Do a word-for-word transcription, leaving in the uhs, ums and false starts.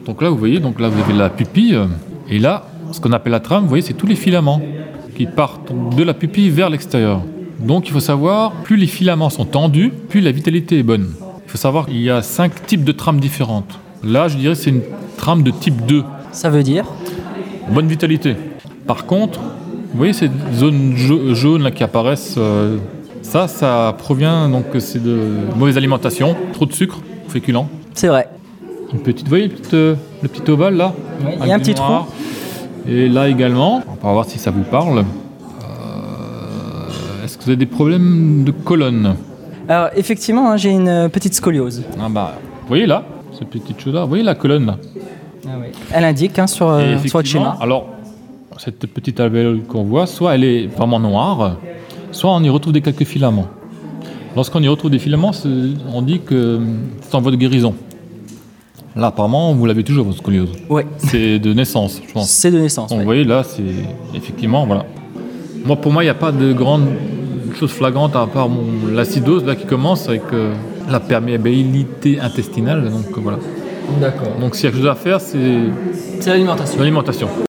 Donc là, vous voyez, donc là, vous avez la pupille. Et là, ce qu'on appelle la trame, vous voyez, c'est tous les filaments qui partent de la pupille vers l'extérieur. Donc, il faut savoir, plus les filaments sont tendus, plus la vitalité est bonne. Il faut savoir qu'il y a cinq types de trames différentes. Là, je dirais que c'est une trame de type deux. Ça veut dire ? Bonne vitalité. Par contre, vous voyez ces zones ja- jaunes là, qui apparaissent, euh, ça, ça provient donc c'est de mauvaise alimentation, trop de sucre, féculents. C'est vrai. Une petite, vous voyez le petit, euh, le petit ovale là ? Oui, il y a un petit trou. Et là également, on va voir si ça vous parle. Euh, est-ce que vous avez des problèmes de colonne ? Alors, effectivement, hein, j'ai une petite scoliose. Ah bah, vous voyez là, cette petite chose là, vous voyez la colonne là ? Ah oui. Elle indique hein, sur, euh, sur votre schéma. Alors, cette petite alvéole qu'on voit, soit elle est vraiment noire, soit on y retrouve des quelques filaments. Lorsqu'on y retrouve des filaments, c'est- on dit que c'est en voie de guérison. Là, apparemment, vous l'avez toujours, votre scoliose. Oui, C'est de naissance, je pense. c'est de naissance. Donc, ouais. vous voyez, là, c'est effectivement, voilà. Moi, pour moi, il n'y a pas de grande chose flagrante à part mon, l'acidose là qui commence avec euh, la perméabilité intestinale. Donc, euh, voilà. D'accord. Donc, s'il y a quelque chose à faire, c'est C'est l'alimentation. l'alimentation.